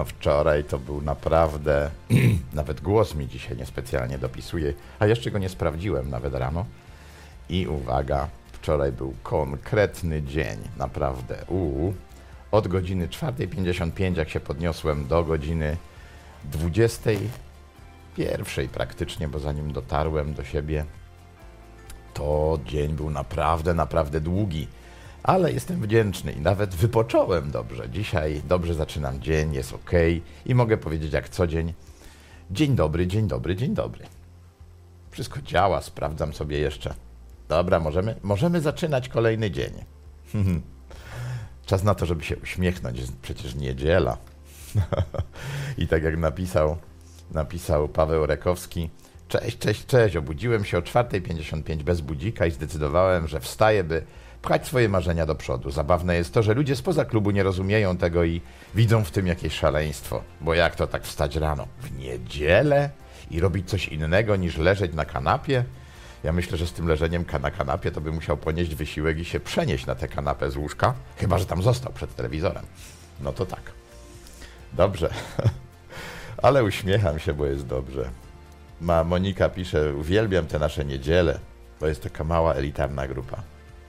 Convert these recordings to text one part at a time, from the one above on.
No wczoraj to był naprawdę, nawet głos mi dzisiaj niespecjalnie dopisuje, a jeszcze go nie sprawdziłem nawet rano. I uwaga, wczoraj był konkretny dzień, naprawdę. Od godziny 4:55, jak się podniosłem, do godziny 21:00 praktycznie, bo zanim dotarłem do siebie, to dzień był naprawdę, naprawdę długi. Ale jestem wdzięczny i nawet wypocząłem dobrze. Dzisiaj dobrze zaczynam dzień, jest ok i mogę powiedzieć jak co dzień. Dzień dobry, dzień dobry, dzień dobry. Wszystko działa, sprawdzam sobie jeszcze. Dobra, możemy zaczynać kolejny dzień. Czas na to, żeby się uśmiechnąć, jest przecież niedziela. I tak jak napisał Paweł Rekowski, cześć, obudziłem się o 4:55 bez budzika i zdecydowałem, że wstaję, by pchać swoje marzenia do przodu. Zabawne jest to, że ludzie spoza klubu nie rozumieją tego i widzą w tym jakieś szaleństwo. Bo jak to tak wstać rano? W niedzielę? I robić coś innego niż leżeć na kanapie? Ja myślę, że z tym leżeniem na kanapie to by musiał ponieść wysiłek i się przenieść na tę kanapę z łóżka. Chyba że tam został przed telewizorem. No to tak. Dobrze. Ale uśmiecham się, bo jest dobrze. Monika pisze, uwielbiam te nasze niedziele. To jest taka mała, elitarna grupa.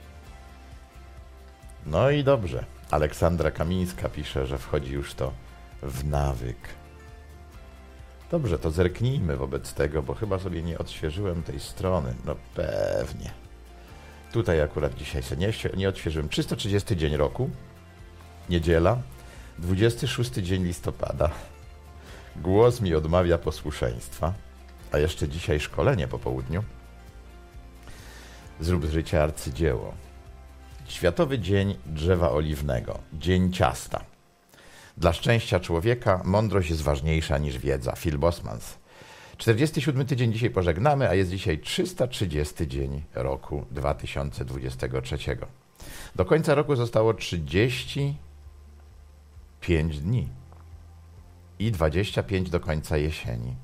No i dobrze. Aleksandra Kamińska pisze, że wchodzi już to w nawyk. Dobrze, to zerknijmy wobec tego, bo chyba sobie nie odświeżyłem tej strony. No pewnie. Tutaj akurat dzisiaj sobie nie odświeżyłem. 330 dzień roku. Niedziela. 26 dzień listopada. Głos mi odmawia posłuszeństwa. A jeszcze dzisiaj szkolenie po południu. Zrób z życia arcydzieło. Światowy Dzień Drzewa Oliwnego. Dzień ciasta. Dla szczęścia człowieka mądrość jest ważniejsza niż wiedza. Phil Bosmans. 47 tydzień dzisiaj pożegnamy, a jest dzisiaj 330 dzień roku 2023. Do końca roku zostało 35 dni i 25 do końca jesieni.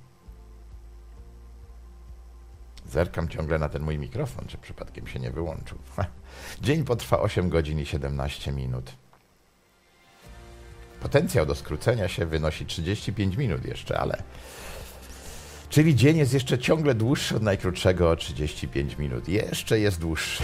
Zerkam ciągle na ten mój mikrofon, czy przypadkiem się nie wyłączył. Dzień potrwa 8 godzin i 17 minut. Potencjał do skrócenia się wynosi 35 minut jeszcze, ale... Czyli dzień jest jeszcze ciągle dłuższy od najkrótszego o 35 minut. Jeszcze jest dłuższy.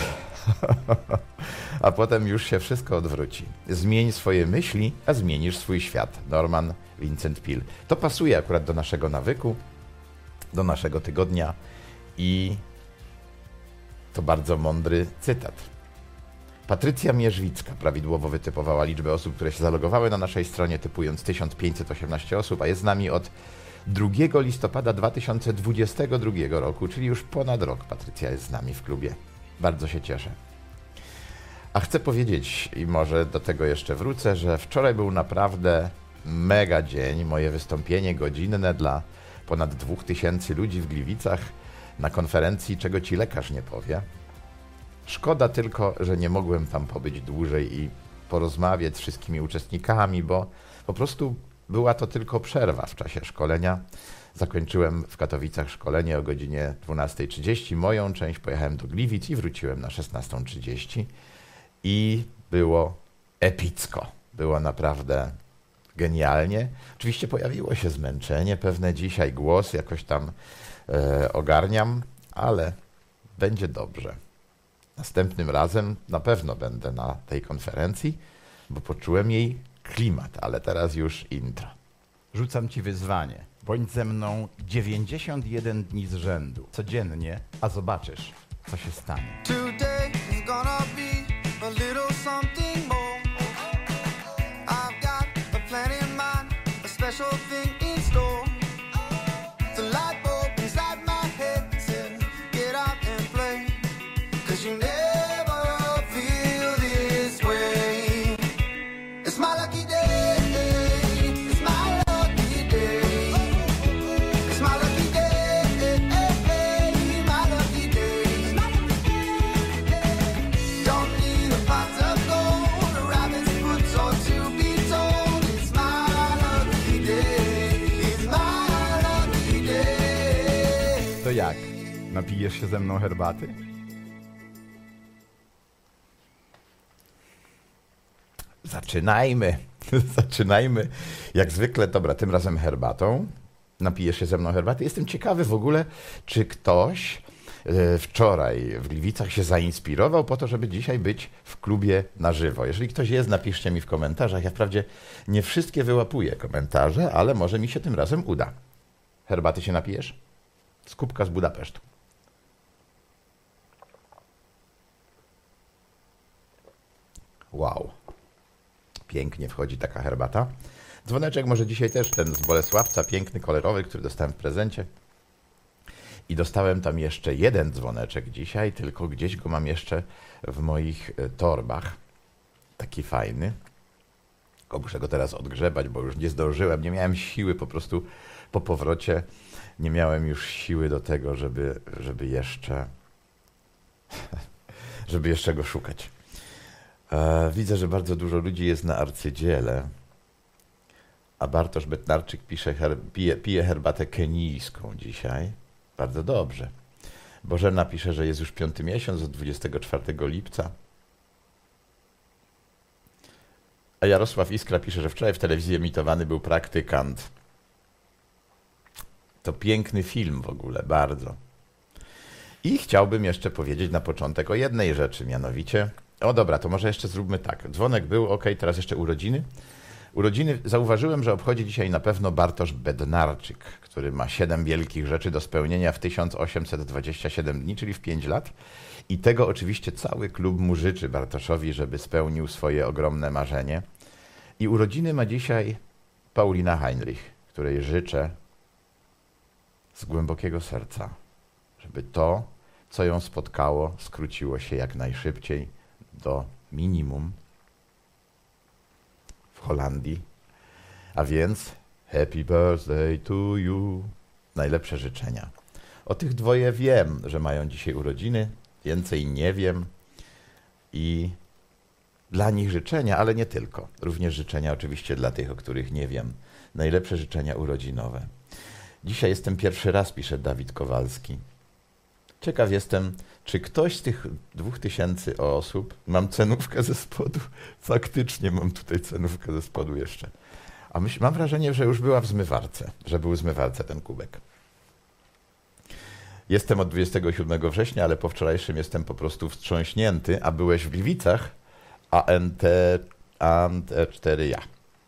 A potem już się wszystko odwróci. Zmień swoje myśli, a zmienisz swój świat. Norman Vincent Peale. To pasuje akurat do naszego nawyku, do naszego tygodnia i to bardzo mądry cytat. Patrycja Mierzwicka prawidłowo wytypowała liczbę osób, które się zalogowały na naszej stronie, typując 1518 osób, a jest z nami od 2 listopada 2022 roku, czyli już ponad rok Patrycja jest z nami w klubie. Bardzo się cieszę. A chcę powiedzieć, i może do tego jeszcze wrócę, że wczoraj był naprawdę mega dzień. Moje wystąpienie godzinne dla ponad 2000 ludzi w Gliwicach na konferencji Czego ci lekarz nie powie. Szkoda tylko, że nie mogłem tam pobyć dłużej i porozmawiać z wszystkimi uczestnikami, bo po prostu była to tylko przerwa w czasie szkolenia. Zakończyłem w Katowicach szkolenie o godzinie 12:30. Moją część pojechałem do Gliwic i wróciłem na 16:30. I było epicko. Było naprawdę genialnie. Oczywiście pojawiło się zmęczenie pewne dzisiaj. Głos jakoś tam ogarniam, ale będzie dobrze. Następnym razem na pewno będę na tej konferencji, bo poczułem jej klimat, ale teraz już intro. Rzucam ci wyzwanie. Bądź ze mną 91 dni z rzędu. Codziennie, a zobaczysz, co się stanie. Today is gonna be a little something more. I've got a plan in mind, a special thing in store. The light bulb inside my head said, get out and play. 'Cause you never feel this way. It's my lucky day. It's my lucky day. It's my lucky day. My lucky day. Don't need a pot of gold, a rabbit's foot or to be told. It's my lucky day. It's my lucky day. To jak? Napijesz się ze mną herbaty? Zaczynajmy. Zaczynajmy. Jak zwykle, dobra, tym razem herbatą. Napijesz się ze mną herbaty. Jestem ciekawy w ogóle, czy ktoś wczoraj w Gliwicach się zainspirował po to, żeby dzisiaj być w klubie na żywo. Jeżeli ktoś jest, napiszcie mi w komentarzach. Ja wprawdzie nie wszystkie wyłapuję komentarze, ale może mi się tym razem uda. Herbaty się napijesz? Z kubka z Budapesztu. Wow. Pięknie wchodzi taka herbata. Dzwoneczek może dzisiaj też ten z Bolesławca, piękny, kolorowy, który dostałem w prezencie. I dostałem tam jeszcze jeden dzwoneczek dzisiaj, tylko gdzieś go mam jeszcze w moich torbach. Taki fajny. Tylko muszę go teraz odgrzebać, bo już nie zdążyłem. Nie miałem siły po prostu po powrocie. Nie miałem już siły do tego, żeby jeszcze go szukać. Widzę, że bardzo dużo ludzi jest na arcydziele. A Bartosz Betnarczyk pisze, pije herbatę kenijską dzisiaj. Bardzo dobrze. Bożena pisze, że jest już 5. miesiąc od 24 lipca. A Jarosław Iskra pisze, że wczoraj w telewizji emitowany był Praktykant. To piękny film w ogóle, bardzo. I chciałbym jeszcze powiedzieć na początek o jednej rzeczy, mianowicie... O dobra, to może jeszcze zróbmy tak. Dzwonek był, ok, teraz jeszcze urodziny. Urodziny zauważyłem, że obchodzi dzisiaj na pewno Bartosz Bednarczyk, który ma 7 wielkich rzeczy do spełnienia w 1827 dni, czyli w 5 lat. I tego oczywiście cały klub mu życzy Bartoszowi, żeby spełnił swoje ogromne marzenie. I urodziny ma dzisiaj Paulina Heinrich, której życzę z głębokiego serca, żeby to, co ją spotkało, skróciło się jak najszybciej do minimum w Holandii. A więc happy birthday to you. Najlepsze życzenia. O tych dwoje wiem, że mają dzisiaj urodziny. Więcej nie wiem. I dla nich życzenia, ale nie tylko. Również życzenia oczywiście dla tych, o których nie wiem. Najlepsze życzenia urodzinowe. Dzisiaj jestem pierwszy raz, pisze Dawid Kowalski. Ciekaw jestem, czy ktoś z tych 2000 osób... Mam cenówkę ze spodu. Faktycznie mam tutaj cenówkę ze spodu jeszcze. A mam wrażenie, że już była w zmywarce. Że był w zmywarce ten kubek. Jestem od 27 września, ale po wczorajszym jestem po prostu wstrząśnięty. A byłeś w Gliwicach? ANT4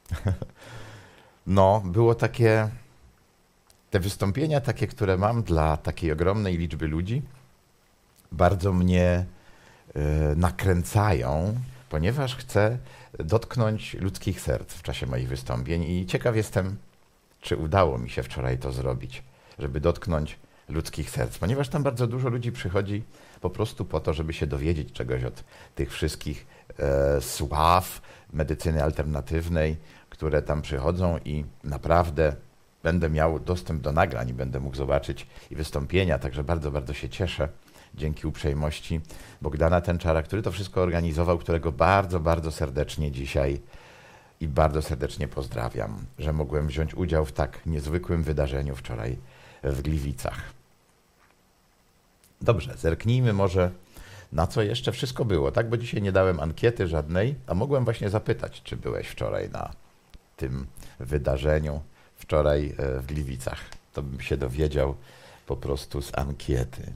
No, było takie... Te wystąpienia takie, które mam dla takiej ogromnej liczby ludzi, bardzo mnie nakręcają, ponieważ chcę dotknąć ludzkich serc w czasie moich wystąpień i ciekaw jestem, czy udało mi się wczoraj to zrobić, żeby dotknąć ludzkich serc, ponieważ tam bardzo dużo ludzi przychodzi po prostu po to, żeby się dowiedzieć czegoś od tych wszystkich sław medycyny alternatywnej, które tam przychodzą i naprawdę będę miał dostęp do nagrań i będę mógł zobaczyć i wystąpienia, także bardzo, bardzo się cieszę dzięki uprzejmości Bogdana Tenczara, który to wszystko organizował, którego bardzo, bardzo serdecznie dzisiaj i bardzo serdecznie pozdrawiam, że mogłem wziąć udział w tak niezwykłym wydarzeniu wczoraj w Gliwicach. Dobrze, zerknijmy może na co jeszcze wszystko było, tak? Bo dzisiaj nie dałem ankiety żadnej, a mogłem właśnie zapytać, czy byłeś wczoraj na tym wydarzeniu, wczoraj w Gliwicach. To bym się dowiedział po prostu z ankiety.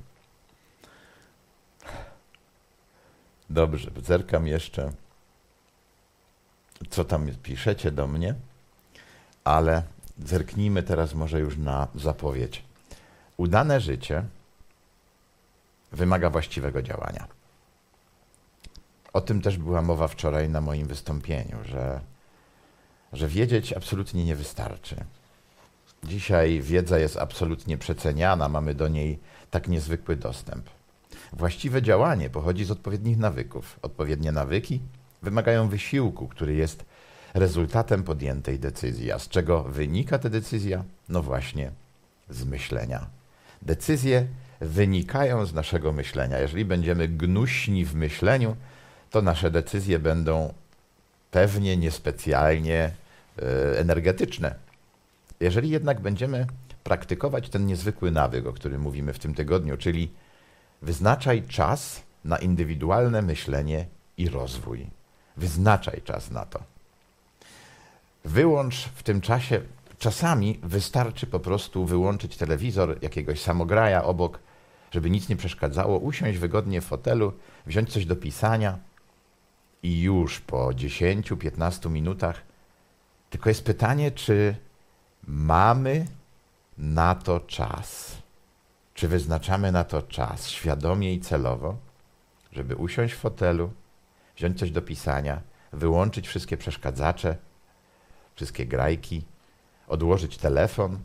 Dobrze, zerkam jeszcze, co tam piszecie do mnie, ale zerknijmy teraz może już na zapowiedź. Udane życie wymaga właściwego działania. O tym też była mowa wczoraj na moim wystąpieniu, że wiedzieć absolutnie nie wystarczy. Dzisiaj wiedza jest absolutnie przeceniana, mamy do niej tak niezwykły dostęp. Właściwe działanie pochodzi z odpowiednich nawyków. Odpowiednie nawyki wymagają wysiłku, który jest rezultatem podjętej decyzji. A z czego wynika ta decyzja? No właśnie, z myślenia. Decyzje wynikają z naszego myślenia. Jeżeli będziemy gnuśni w myśleniu, to nasze decyzje będą pewnie niespecjalnie energetyczne. Jeżeli jednak będziemy praktykować ten niezwykły nawyk, o którym mówimy w tym tygodniu, czyli wyznaczaj czas na indywidualne myślenie i rozwój. Wyznaczaj czas na to. Wyłącz w tym czasie, czasami wystarczy po prostu wyłączyć telewizor, jakiegoś samograja obok, żeby nic nie przeszkadzało, usiąść wygodnie w fotelu, wziąć coś do pisania i już po 10-15 minutach. Tylko jest pytanie, czy mamy na to czas? Czy wyznaczamy na to czas świadomie i celowo, żeby usiąść w fotelu, wziąć coś do pisania, wyłączyć wszystkie przeszkadzacze, wszystkie grajki, odłożyć telefon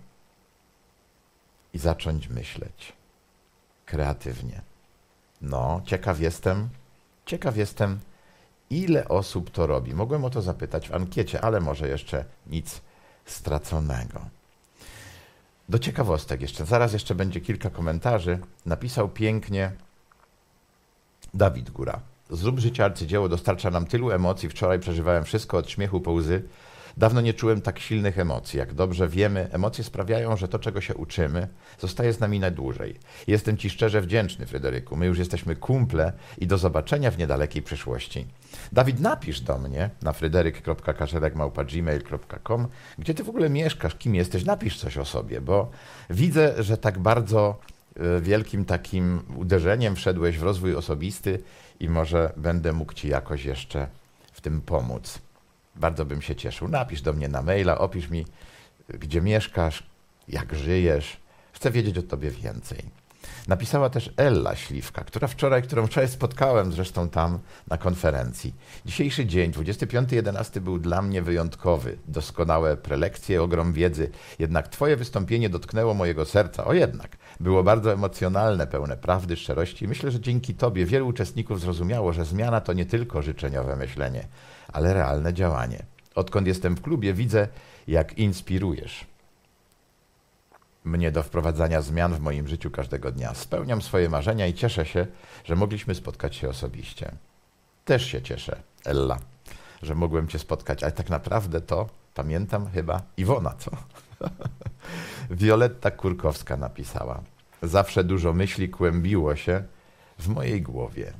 i zacząć myśleć kreatywnie. No, ciekaw jestem, ile osób to robi. Mogłem o to zapytać w ankiecie, ale może jeszcze nic straconego. Do ciekawostek jeszcze, zaraz jeszcze będzie kilka komentarzy. Napisał pięknie Dawid Góra. Zrób życie arcydzieło dostarcza nam tylu emocji. Wczoraj przeżywałem wszystko od śmiechu po łzy. Dawno nie czułem tak silnych emocji. Jak dobrze wiemy, emocje sprawiają, że to, czego się uczymy, zostaje z nami najdłużej. Jestem Ci szczerze wdzięczny, Fryderyku. My już jesteśmy kumple i do zobaczenia w niedalekiej przyszłości. Dawid, napisz do mnie na fryderyk.kaczerek@gmail.com, gdzie Ty w ogóle mieszkasz, kim jesteś. Napisz coś o sobie, bo widzę, że tak bardzo wielkim takim uderzeniem wszedłeś w rozwój osobisty i może będę mógł Ci jakoś jeszcze w tym pomóc. Bardzo bym się cieszył. Napisz do mnie na maila, opisz mi, gdzie mieszkasz, jak żyjesz. Chcę wiedzieć o Tobie więcej. Napisała też Ella Śliwka, którą wczoraj spotkałem zresztą tam na konferencji. Dzisiejszy dzień, 25.11 był dla mnie wyjątkowy. Doskonałe prelekcje, ogrom wiedzy. Jednak Twoje wystąpienie dotknęło mojego serca. O jednak. Było bardzo emocjonalne, pełne prawdy, szczerości. Myślę, że dzięki Tobie wielu uczestników zrozumiało, że zmiana to nie tylko życzeniowe myślenie, ale realne działanie. Odkąd jestem w klubie, widzę, jak inspirujesz mnie do wprowadzania zmian w moim życiu każdego dnia. Spełniam swoje marzenia i cieszę się, że mogliśmy spotkać się osobiście. Też się cieszę, Ella, że mogłem Cię spotkać, ale tak naprawdę to pamiętam chyba Iwona, co? Wioletta Kurkowska napisała. Zawsze dużo myśli kłębiło się w mojej głowie.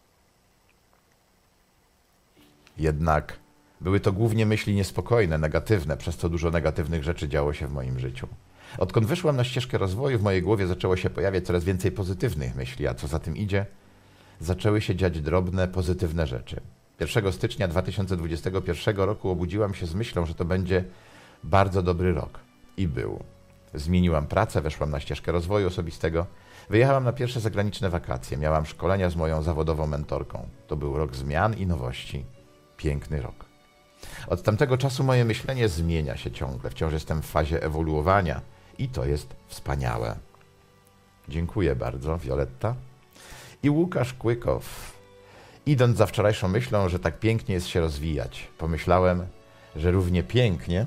Jednak były to głównie myśli niespokojne, negatywne, przez co dużo negatywnych rzeczy działo się w moim życiu. Odkąd wyszłam na ścieżkę rozwoju, w mojej głowie zaczęło się pojawiać coraz więcej pozytywnych myśli, a co za tym idzie, zaczęły się dziać drobne, pozytywne rzeczy. 1 stycznia 2021 roku obudziłam się z myślą, że to będzie bardzo dobry rok. I był. Zmieniłam pracę, weszłam na ścieżkę rozwoju osobistego, wyjechałam na pierwsze zagraniczne wakacje, miałam szkolenia z moją zawodową mentorką. To był rok zmian i nowości. Piękny rok. Od tamtego czasu moje myślenie zmienia się ciągle. Wciąż jestem w fazie ewoluowania i to jest wspaniałe. Dziękuję bardzo, Wioletta. I Łukasz Kłykow. Idąc za wczorajszą myślą, że tak pięknie jest się rozwijać, pomyślałem, że równie pięknie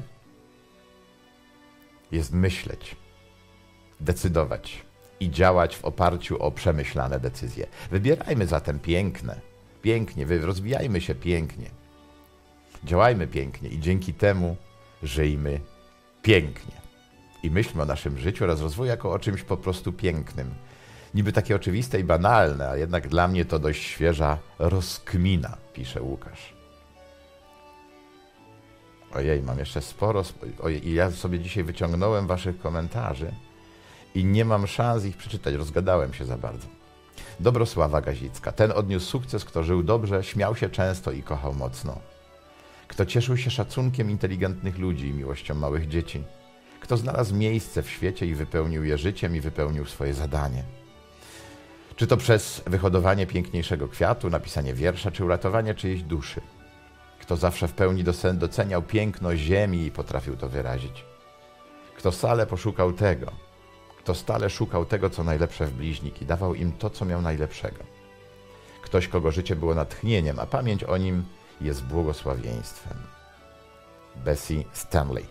jest myśleć, decydować i działać w oparciu o przemyślane decyzje. Wybierajmy zatem pięknie, rozwijajmy się pięknie. Działajmy pięknie i dzięki temu żyjmy pięknie. I myślmy o naszym życiu oraz rozwoju jako o czymś po prostu pięknym. Niby takie oczywiste i banalne, a jednak dla mnie to dość świeża rozkmina, pisze Łukasz. Ojej, mam jeszcze sporo. I ja sobie dzisiaj wyciągnąłem waszych komentarzy i nie mam szans ich przeczytać, rozgadałem się za bardzo. Dobrosława Gazicka. Ten odniósł sukces, kto żył dobrze, śmiał się często i kochał mocno. Kto cieszył się szacunkiem inteligentnych ludzi i miłością małych dzieci. Kto znalazł miejsce w świecie i wypełnił je życiem i wypełnił swoje zadanie. Czy to przez wyhodowanie piękniejszego kwiatu, napisanie wiersza, czy uratowanie czyjejś duszy. Kto zawsze w pełni doceniał piękno ziemi i potrafił to wyrazić. Kto stale szukał tego, co najlepsze w bliźnich i dawał im to, co miał najlepszego. Ktoś, kogo życie było natchnieniem, a pamięć o nim jest błogosławieństwem. Bessie Stanley.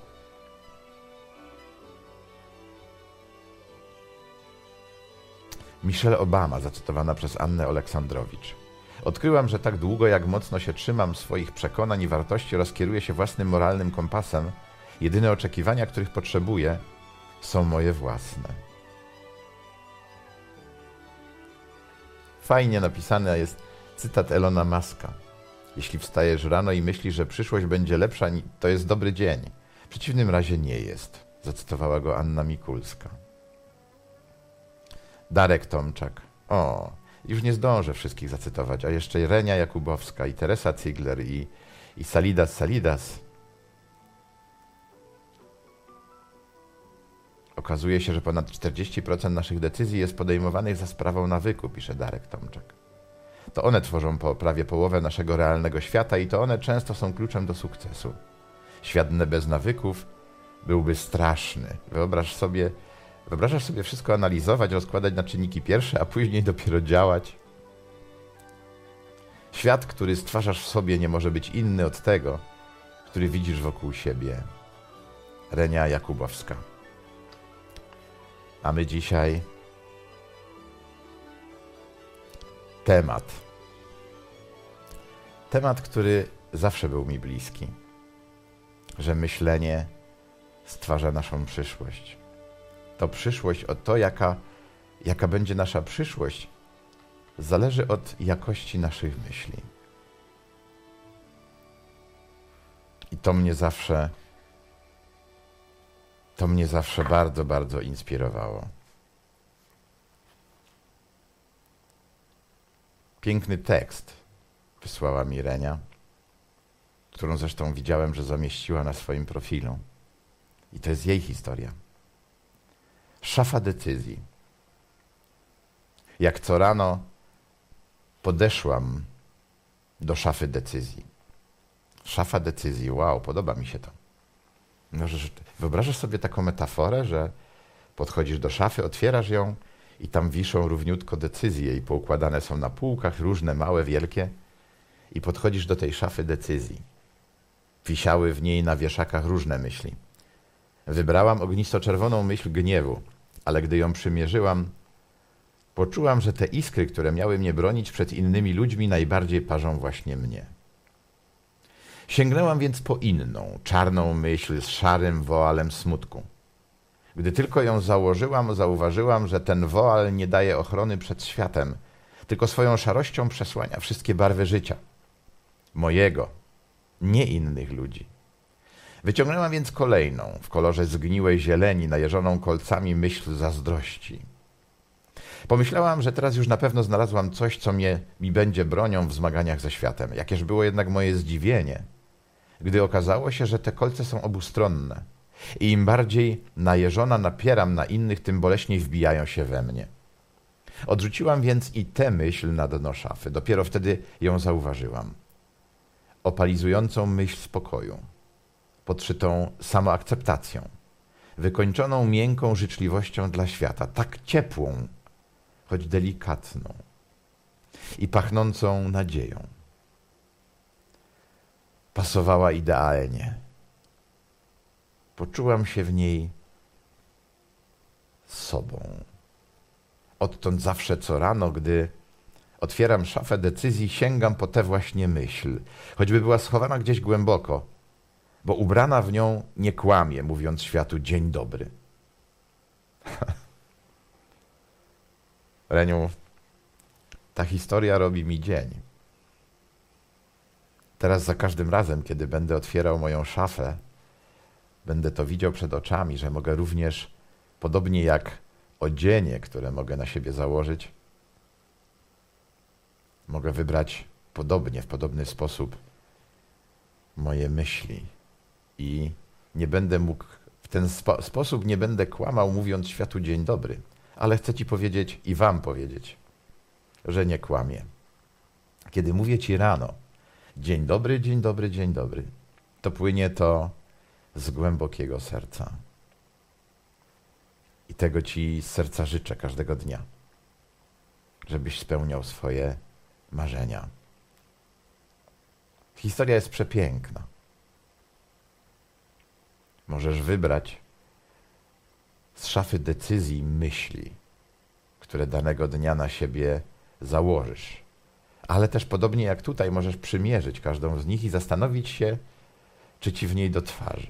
Michelle Obama, zacytowana przez Annę Oleksandrowicz. Odkryłam, że tak długo, jak mocno się trzymam swoich przekonań i wartości oraz kieruję się własnym moralnym kompasem, jedyne oczekiwania, których potrzebuję, są moje własne. Fajnie napisany jest cytat Elona Muska. Jeśli wstajesz rano i myślisz, że przyszłość będzie lepsza, to jest dobry dzień. W przeciwnym razie nie jest, zacytowała go Anna Mikulska. Darek Tomczak. O, już nie zdążę wszystkich zacytować, a jeszcze Renia Jakubowska i Teresa Ziegler i Salidas. Okazuje się, że ponad 40% naszych decyzji jest podejmowanych za sprawą nawyku, pisze Darek Tomczak. To one tworzą prawie połowę naszego realnego świata i to one często są kluczem do sukcesu. Świat bez nawyków byłby straszny. Wyobrażasz sobie wszystko analizować, rozkładać na czynniki pierwsze, a później dopiero działać? Świat, który stwarzasz w sobie, nie może być inny od tego, który widzisz wokół siebie. Renia Jakubowska. A my dzisiaj temat, który zawsze był mi bliski, że myślenie stwarza naszą przyszłość. To przyszłość, jaka będzie nasza przyszłość, zależy od jakości naszych myśli. I to mnie zawsze bardzo, bardzo inspirowało. Piękny tekst wysłała mi Renia, którą zresztą widziałem, że zamieściła na swoim profilu. I to jest jej historia. Szafa decyzji. Jak co rano podeszłam do szafy decyzji. Szafa decyzji, wow, podoba mi się to. No, wyobrażasz sobie taką metaforę, że podchodzisz do szafy, otwierasz ją i tam wiszą równiutko decyzje i poukładane są na półkach, różne, małe, wielkie. I podchodzisz do tej szafy decyzji. Wisiały w niej na wieszakach różne myśli. Wybrałam ognisto-czerwoną myśl gniewu, ale gdy ją przymierzyłam, poczułam, że te iskry, które miały mnie bronić przed innymi ludźmi, najbardziej parzą właśnie mnie. Sięgnęłam więc po inną, czarną myśl z szarym woalem smutku. Gdy tylko ją założyłam, zauważyłam, że ten woal nie daje ochrony przed światem, tylko swoją szarością przesłania wszystkie barwy życia. Mojego, nie innych ludzi. Wyciągnęłam więc kolejną, w kolorze zgniłej zieleni, najeżoną kolcami myśl zazdrości. Pomyślałam, że teraz już na pewno znalazłam coś, co mi będzie bronią w zmaganiach ze światem. Jakież było jednak moje zdziwienie, gdy okazało się, że te kolce są obustronne i im bardziej najeżona napieram na innych, tym boleśniej wbijają się we mnie. Odrzuciłam więc i tę myśl na dno szafy. Dopiero wtedy ją zauważyłam. Opalizującą myśl spokoju, podszytą samoakceptacją, wykończoną miękką życzliwością dla świata, tak ciepłą, choć delikatną i pachnącą nadzieją. Pasowała idealnie. Poczułam się w niej sobą. Odtąd zawsze co rano, gdy otwieram szafę decyzji, sięgam po tę właśnie myśl, choćby była schowana gdzieś głęboko, bo ubrana w nią nie kłamie, mówiąc światu dzień dobry. Reniu, ta historia robi mi dzień. Teraz za każdym razem, kiedy będę otwierał moją szafę, będę to widział przed oczami, że mogę również, podobnie jak odzienie, które mogę na siebie założyć, mogę wybrać podobnie, w podobny sposób moje myśli i nie będę mógł, w ten sposób nie będę kłamał, mówiąc światu dzień dobry, ale chcę ci powiedzieć i wam powiedzieć, że nie kłamię. Kiedy mówię ci rano, dzień dobry, dzień dobry, dzień dobry, to płynie to z głębokiego serca. I tego ci z serca życzę każdego dnia, żebyś spełniał swoje marzenia. Historia jest przepiękna. Możesz wybrać z szafy decyzji myśli, które danego dnia na siebie założysz. Ale też podobnie jak tutaj możesz przymierzyć każdą z nich i zastanowić się, czy ci w niej do twarzy.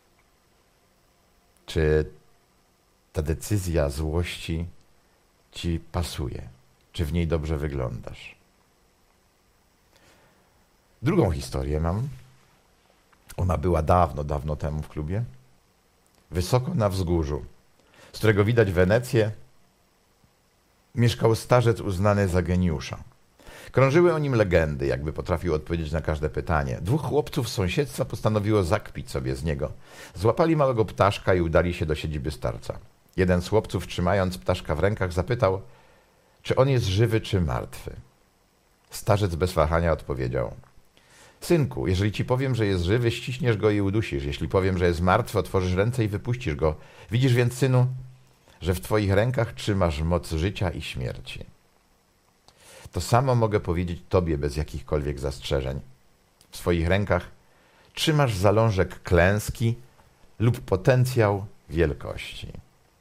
Czy ta decyzja złości ci pasuje? Czy w niej dobrze wyglądasz? Drugą historię mam. Ona była dawno, dawno temu w klubie. Wysoko na wzgórzu, z którego widać Wenecję, mieszkał starzec uznany za geniusza. Krążyły o nim legendy, jakby potrafił odpowiedzieć na każde pytanie. Dwóch chłopców z sąsiedztwa postanowiło zakpić sobie z niego. Złapali małego ptaszka i udali się do siedziby starca. Jeden z chłopców, trzymając ptaszka w rękach, zapytał, czy on jest żywy, czy martwy. Starzec bez wahania odpowiedział: synku, jeżeli ci powiem, że jest żywy, ściśniesz go i udusisz. Jeśli powiem, że jest martwy, otworzysz ręce i wypuścisz go. Widzisz więc, synu, że w twoich rękach trzymasz moc życia i śmierci. To samo mogę powiedzieć tobie bez jakichkolwiek zastrzeżeń. W swoich rękach trzymasz zalążek klęski lub potencjał wielkości.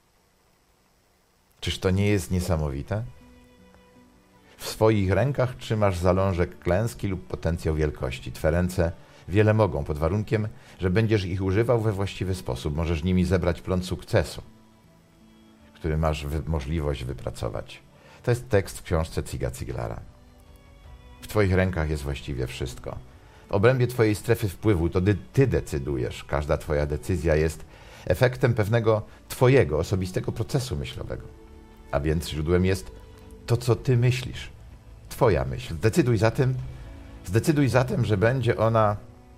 Czyż to nie jest niesamowite? W swoich rękach trzymasz zalążek klęski lub potencjał wielkości. Twe ręce wiele mogą, pod warunkiem, że będziesz ich używał we właściwy sposób. Możesz nimi zebrać plon sukcesu, który masz możliwość wypracować. To jest tekst w książce Ziga Ziglara. W twoich rękach jest właściwie wszystko. W obrębie twojej strefy wpływu to ty decydujesz. Każda twoja decyzja jest efektem pewnego twojego osobistego procesu myślowego. A więc źródłem jest to, co ty myślisz. Twoja myśl. Zdecyduj zatem, że będzie ona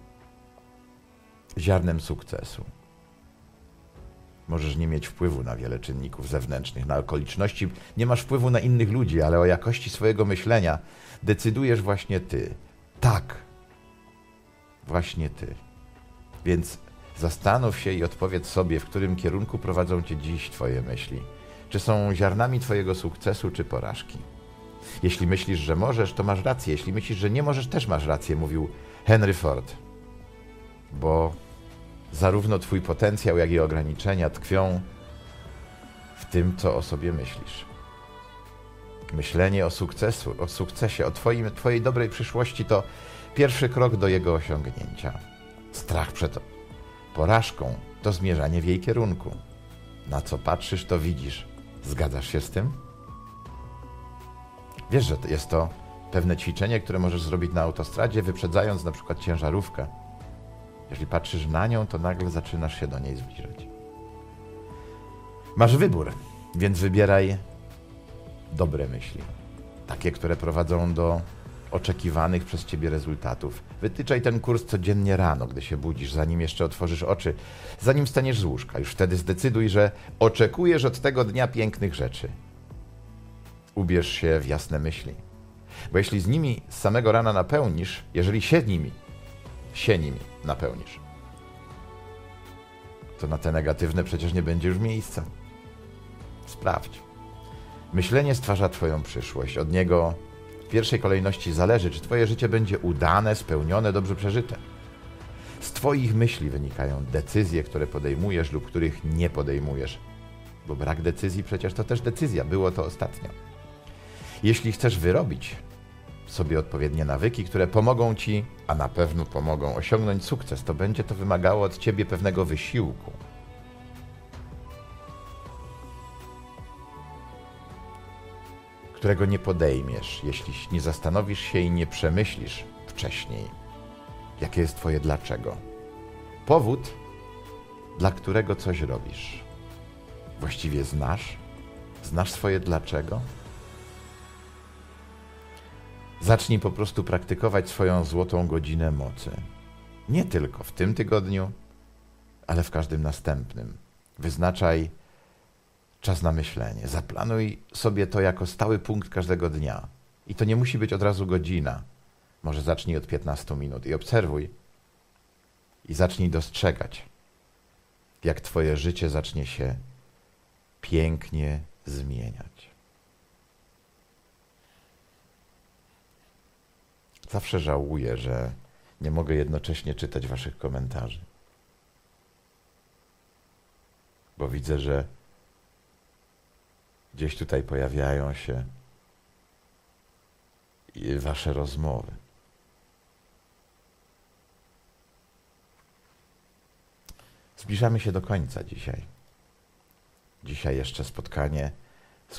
ziarnem sukcesu. Możesz nie mieć wpływu na wiele czynników zewnętrznych, na okoliczności. Nie masz wpływu na innych ludzi, ale o jakości swojego myślenia decydujesz właśnie ty. Tak. Właśnie ty. Więc zastanów się i odpowiedz sobie, w którym kierunku prowadzą cię dziś twoje myśli. Czy są ziarnami twojego sukcesu, czy porażki? Jeśli myślisz, że możesz, to masz rację. Jeśli myślisz, że nie możesz, też masz rację, mówił Henry Ford. Bo zarówno twój potencjał, jak i ograniczenia tkwią w tym, co o sobie myślisz. Myślenie o sukcesie, o twojej dobrej przyszłości to pierwszy krok do jego osiągnięcia. Strach przed porażką to zmierzanie w jej kierunku. Na co patrzysz, to widzisz. Zgadzasz się z tym? Wiesz, że jest to pewne ćwiczenie, które możesz zrobić na autostradzie, wyprzedzając na przykład ciężarówkę. Jeżeli patrzysz na nią, to nagle zaczynasz się do niej zbliżać. Masz wybór, więc wybieraj dobre myśli. Takie, które prowadzą do oczekiwanych przez ciebie rezultatów. Wytyczaj ten kurs codziennie rano, gdy się budzisz, zanim jeszcze otworzysz oczy, zanim wstaniesz z łóżka. Już wtedy zdecyduj, że oczekujesz od tego dnia pięknych rzeczy. Ubierz się w jasne myśli. Bo jeśli z nimi z samego rana napełnisz, jeżeli się nimi napełnisz, to na te negatywne przecież nie będzie już miejsca. Sprawdź. Myślenie stwarza twoją przyszłość. Od niego w pierwszej kolejności zależy, czy twoje życie będzie udane, spełnione, dobrze przeżyte. Z twoich myśli wynikają decyzje, które podejmujesz lub których nie podejmujesz. Bo brak decyzji przecież to też decyzja. Było to ostatnio. Jeśli chcesz wyrobić sobie odpowiednie nawyki, które pomogą ci, a na pewno pomogą osiągnąć sukces, to będzie to wymagało od ciebie pewnego wysiłku. Którego nie podejmiesz, jeśli nie zastanowisz się i nie przemyślisz wcześniej, jakie jest twoje dlaczego. Powód, dla którego coś robisz. Właściwie znasz swoje dlaczego? Zacznij po prostu praktykować swoją złotą godzinę mocy. Nie tylko w tym tygodniu, ale w każdym następnym. Wyznaczaj czas na myślenie. Zaplanuj sobie to jako stały punkt każdego dnia. I to nie musi być od razu godzina. Może zacznij od 15 minut i obserwuj. I zacznij dostrzegać, jak twoje życie zacznie się pięknie zmieniać. Zawsze żałuję, że nie mogę jednocześnie czytać waszych komentarzy. Bo widzę, że gdzieś tutaj pojawiają się i wasze rozmowy. Zbliżamy się do końca dzisiaj. Dzisiaj jeszcze spotkanie z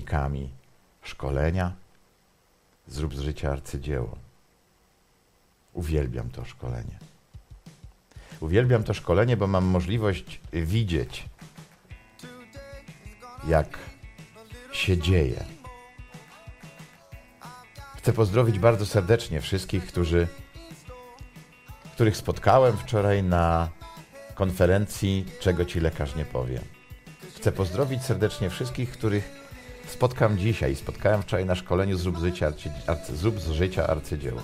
uczestnikami szkolenia Zrób z życia arcydzieło. Uwielbiam to szkolenie. Uwielbiam to szkolenie, bo mam możliwość widzieć, jak się dzieje. Chcę pozdrowić bardzo serdecznie wszystkich, których spotkałem wczoraj na konferencji Czego Ci lekarz nie powie. Chcę pozdrowić serdecznie wszystkich, których spotkam dzisiaj. Spotkałem wczoraj na szkoleniu Zrób z życia arcydzieło.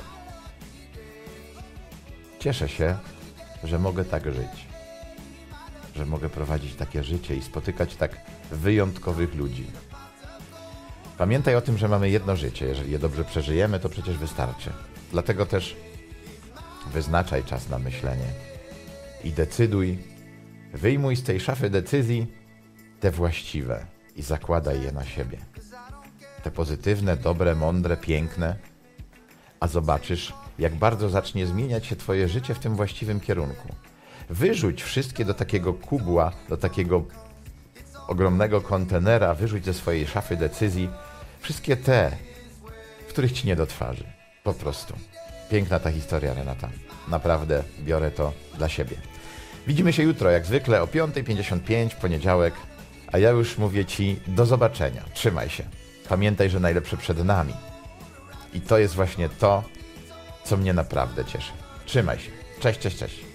Cieszę się, że mogę tak żyć. Że mogę prowadzić takie życie i spotykać tak wyjątkowych ludzi. Pamiętaj o tym, że mamy jedno życie. Jeżeli je dobrze przeżyjemy, to przecież wystarczy. Dlatego też wyznaczaj czas na myślenie i decyduj. Wyjmuj z tej szafy decyzji te właściwe i zakładaj je na siebie. Te pozytywne, dobre, mądre, piękne, a zobaczysz, jak bardzo zacznie zmieniać się twoje życie w tym właściwym kierunku. Wyrzuć wszystkie do takiego kubła, do takiego ogromnego kontenera, wyrzuć ze swojej szafy decyzji wszystkie te, w których ci nie do twarzy. Po prostu. Piękna ta historia, Renata. Naprawdę biorę to dla siebie. Widzimy się jutro, jak zwykle o 5:55 w poniedziałek, a ja już mówię ci do zobaczenia. Trzymaj się. Pamiętaj, że najlepsze przed nami. I to jest właśnie to, co mnie naprawdę cieszy. Trzymaj się. Cześć, cześć, cześć.